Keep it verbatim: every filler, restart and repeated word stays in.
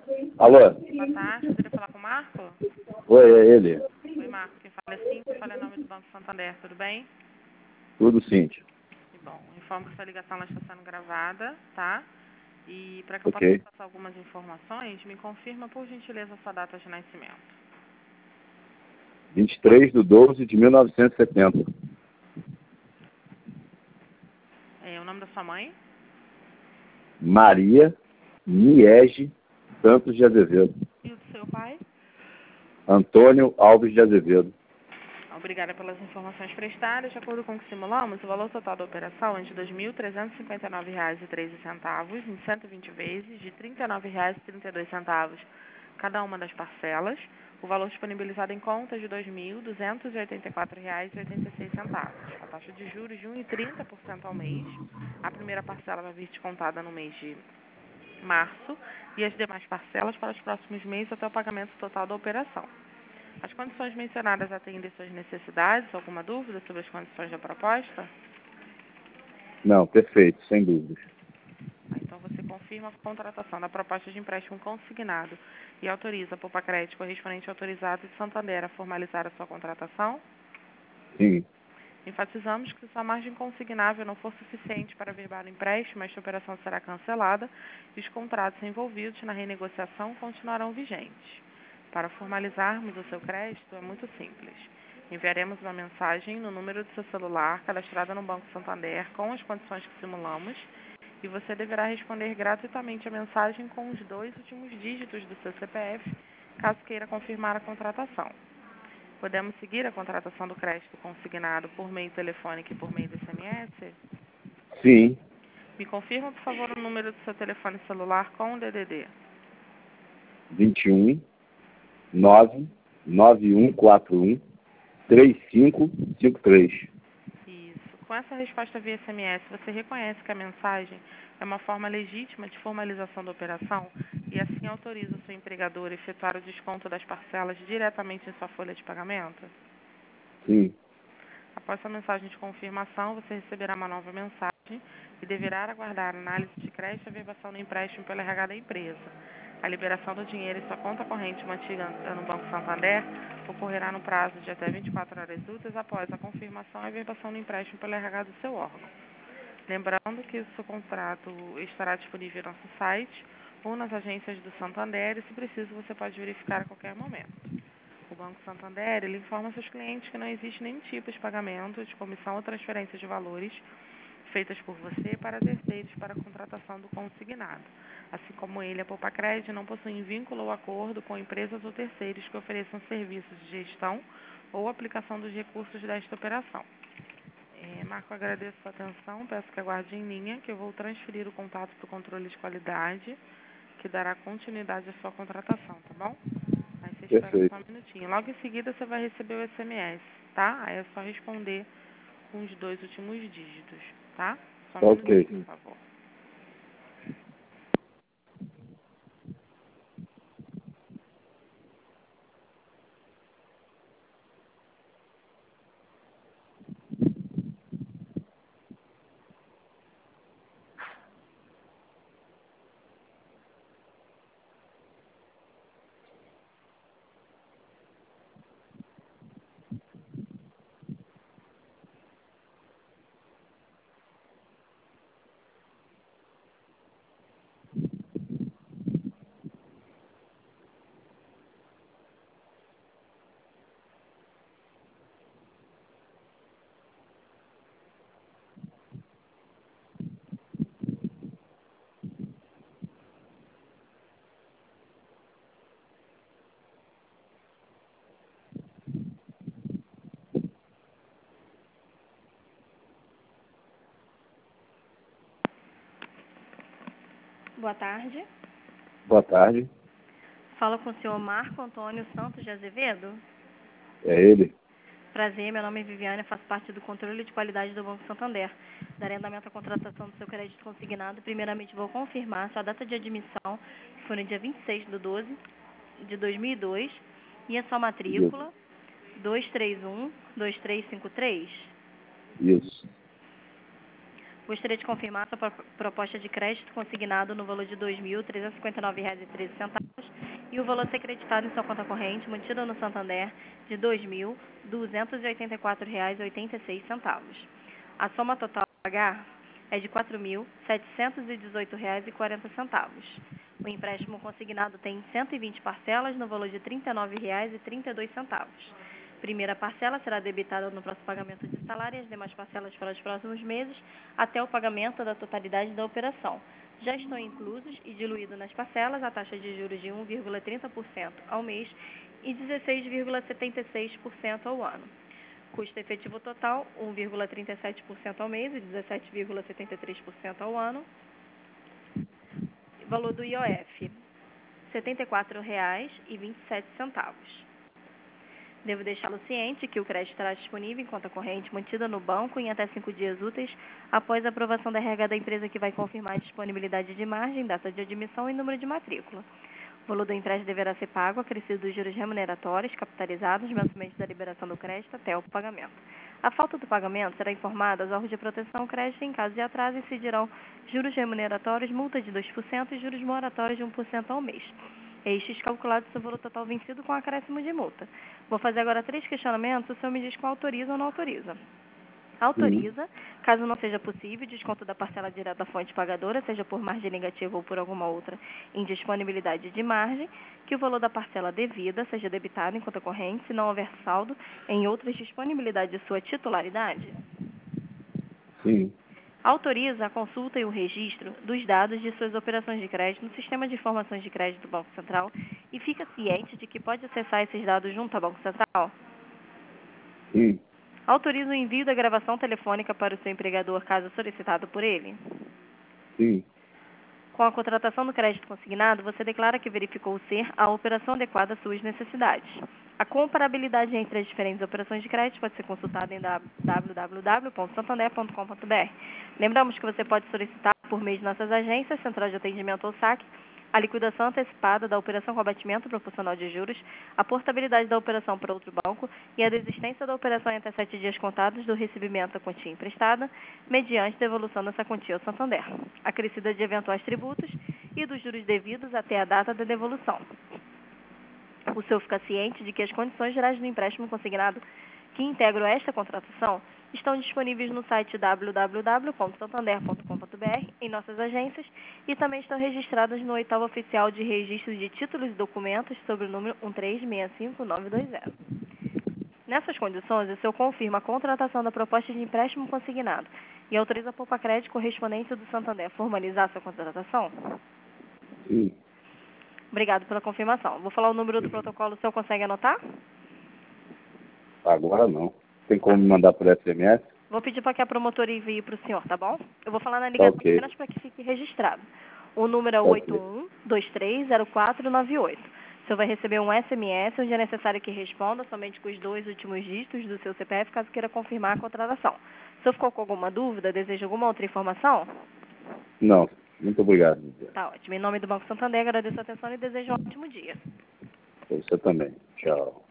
Alô? Boa tarde, poderia falar com o Marco? Oi, é ele. Oi, Marco, quem fala é Cíntia, fala em nome do Banco Santander, tudo bem? Tudo, Cíntia. Que bom, informo que sua ligação ela está sendo gravada, tá? E para que eu possa Ok. passar algumas informações, me confirma, por gentileza, a sua data de nascimento. vinte e três de doze de mil novecentos e setenta. É, o nome da sua mãe? Maria Niege Santos de Azevedo. E o do seu pai? Antônio Alves de Azevedo. Obrigada pelas informações prestadas. De acordo com o que simulamos, o valor total da operação é de dois mil trezentos e cinquenta e nove reais e treze centavos, em cento e vinte vezes, de trinta e nove reais e trinta e dois centavos cada uma das parcelas. O valor disponibilizado em conta é de dois mil duzentos e oitenta e quatro reais e oitenta e seis centavos. A taxa de juros de um vírgula trinta por cento ao mês. A primeira parcela vai vir descontada no mês de março e as demais parcelas para os próximos meses até o pagamento total da operação. As condições mencionadas atendem suas necessidades? Alguma dúvida sobre as condições da proposta? Não, perfeito, sem dúvidas. Ah, então você confirma a contratação da proposta de empréstimo consignado e autoriza a Poupa Crédito correspondente autorizado de Santander a formalizar a sua contratação? Sim, Enfatizamos que se sua margem consignável não for suficiente para averbar o empréstimo, esta operação será cancelada e os contratos envolvidos na renegociação continuarão vigentes. Para formalizarmos o seu crédito é muito simples. Enviaremos uma mensagem no número do seu celular cadastrada no Banco Santander com as condições que simulamos e você deverá responder gratuitamente a mensagem com os dois últimos dígitos do seu C P F, caso queira confirmar a contratação. Podemos seguir a contratação do crédito consignado por meio telefônico e por meio do S M S? sim. Me confirma, por favor, o número do seu telefone celular com o D D D. vinte e um, nove, nove um quatro um, três cinco cinco três. Isso. Com essa resposta via S M S, você reconhece que a mensagem é uma forma legítima de formalização da operação e assim autoriza o seu empregador a efetuar o desconto das parcelas diretamente em sua folha de pagamento? Sim, Após a mensagem de confirmação, você receberá uma nova mensagem e deverá aguardar a análise de crédito e averbação do empréstimo pelo R H da empresa. A liberação do dinheiro em sua conta corrente mantida no Banco Santander ocorrerá no prazo de até vinte e quatro horas úteis após a confirmação e averbação do empréstimo pelo R H do seu órgão. Lembrando que o seu contrato estará disponível no nosso site ou nas agências do Santander e, se preciso, você pode verificar a qualquer momento. O Banco Santander ele informa seus clientes que não existe nenhum tipo de pagamento de comissão ou transferência de valores feitas por você para terceiros para a contratação do consignado. Assim como ele, a Poupa Crédito não possui vínculo ou acordo com empresas ou terceiros que ofereçam serviços de gestão ou aplicação dos recursos desta operação. É, Marco, agradeço a sua atenção, peço que aguarde em linha, que eu vou transferir o contato para o controle de qualidade, que dará continuidade à sua contratação, tá bom? Aí você espera só perfeito. um minutinho. Logo em seguida você vai receber o S M S, tá? Aí é só responder com os dois últimos dígitos, tá? Só um minutinho, Ok. por favor. Boa tarde. Boa tarde. Fala com o senhor Marco Antônio Santos de Azevedo. É ele? Prazer, meu nome é Viviane, faço parte do controle de qualidade do Banco Santander. Darei andamento à contratação do seu crédito consignado. Primeiramente, vou confirmar sua data de admissão, que foi no dia vinte e seis de doze de dois mil e dois, e a sua Isso. matrícula, dois três um, dois três cinco três. Isso. Gostaria de confirmar sua pro- proposta de crédito consignado no valor de dois mil trezentos e cinquenta e nove reais e treze centavos e o valor a ser creditado em sua conta corrente, mantido no Santander, de dois mil duzentos e oitenta e quatro reais e oitenta e seis centavos. A soma total a pagar é de quatro mil setecentos e dezoito reais e quarenta centavos. O empréstimo consignado tem cento e vinte parcelas no valor de trinta e nove reais e trinta e dois centavos. Primeira parcela será debitada no próximo pagamento de salário e as demais parcelas para os próximos meses, até o pagamento da totalidade da operação. Já estão inclusos e diluídos nas parcelas a taxa de juros de um vírgula trinta por cento ao mês e dezesseis vírgula setenta e seis por cento ao ano. Custo efetivo total, um vírgula trinta e sete por cento ao mês e dezessete vírgula setenta e três por cento ao ano. Valor do I O F, setenta e quatro reais e vinte e sete centavos. Devo deixá-lo ciente que o crédito estará disponível em conta corrente mantida no banco em até cinco dias úteis após a aprovação da R H da empresa, que vai confirmar a disponibilidade de margem, data de admissão e número de matrícula. O valor do empréstimo deverá ser pago acrescido dos juros remuneratórios capitalizados mensalmente da liberação do crédito até o pagamento. A falta do pagamento será informada aos órgãos de proteção ao crédito. Em caso de atraso, incidirão juros remuneratórios, multa de dois por cento e juros moratórios de um por cento ao mês. Estes calculados sobre o valor total vencido com acréscimo de multa. Vou fazer agora três questionamentos. O senhor me diz qual autoriza ou não autoriza. Autoriza, caso não seja possível, desconto da parcela direta da fonte pagadora, seja por margem negativa ou por alguma outra indisponibilidade de margem, que o valor da parcela devida seja debitado em conta corrente, se não houver saldo em outras disponibilidades de sua titularidade. Sim. Autoriza a consulta e o registro dos dados de suas operações de crédito no Sistema de Informações de Crédito do Banco Central e fica ciente de que pode acessar esses dados junto ao Banco Central. Sim. Autoriza o envio da gravação telefônica para o seu empregador, caso solicitado por ele. Sim. Com a contratação do crédito consignado, você declara que verificou ser a operação adequada às suas necessidades. A comparabilidade entre as diferentes operações de crédito pode ser consultada em w w w ponto santander ponto com ponto b r. Lembramos que você pode solicitar, por meio de nossas agências, Central de Atendimento ou S A C, a liquidação antecipada da operação com abatimento proporcional de juros, a portabilidade da operação para outro banco e a desistência da operação em até sete dias contados do recebimento da quantia emprestada, mediante devolução dessa quantia ao Santander, acrescida de eventuais tributos e dos juros devidos até a data da devolução. O senhor fica ciente de que as condições gerais do empréstimo consignado que integram esta contratação estão disponíveis no site w w w ponto santander ponto com ponto b r, em nossas agências, e também estão registradas no oitavo oficial de registro de títulos e documentos sobre o número um três seis cinco nove dois zero. Nessas condições, o senhor confirma a contratação da proposta de empréstimo consignado e autoriza a Poupa Crédito correspondente do Santander a formalizar sua contratação? Sim. Obrigado pela confirmação. Vou falar o número do protocolo, o senhor consegue anotar? Agora não. Tem como me mandar por S M S? Vou pedir para que a promotora envie para o senhor, tá bom? Eu vou falar na ligação Ok. apenas para que fique registrado. O número é Ok. oito um dois três zero quatro nove oito. O senhor vai receber um S M S onde é necessário que responda somente com os dois últimos dígitos do seu C P F, caso queira confirmar a contratação. Se o senhor ficou com alguma dúvida, deseja alguma outra informação? Não. Muito obrigado. Tá ótimo. Em nome do Banco Santander, agradeço a atenção e desejo um ótimo dia. Você também. Tchau.